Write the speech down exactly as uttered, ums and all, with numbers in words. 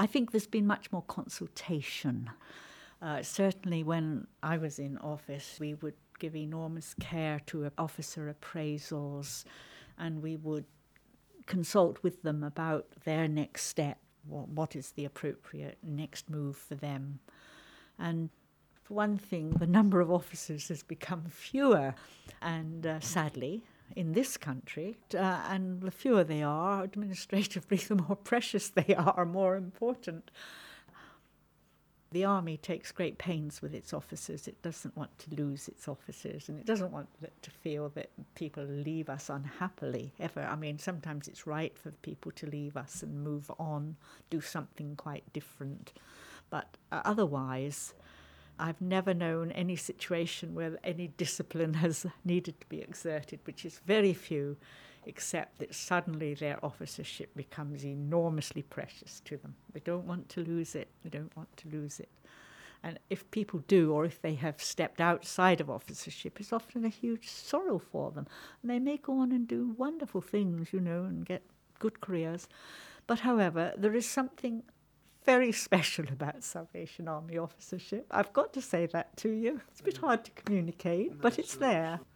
I think there's been much more consultation. Uh, certainly when I was in office, we would give enormous care to officer appraisals, and we would consult with them about their next step, what is the appropriate next move for them. And for one thing, the number of officers has become fewer, and uh, sadly, in this country, uh, and the fewer they are, administratively, the more precious they are, more important. The Army takes great pains with its officers. It doesn't want to lose its officers, and it doesn't want to feel that people leave us unhappily, ever. I mean, sometimes it's right for people to leave us and move on, do something quite different. But uh, otherwise, I've never known any situation where any discipline has needed to be exerted, which is very few, except that suddenly their officership becomes enormously precious to them. They don't want to lose it. They don't want to lose it. And if people do, or if they have stepped outside of officership, it's often a huge sorrow for them. And they may go on and do wonderful things, you know, and get good careers. But however, there is something very special about Salvation Army officership. I've got to say that to you. It's a bit hard to communicate, but it's there.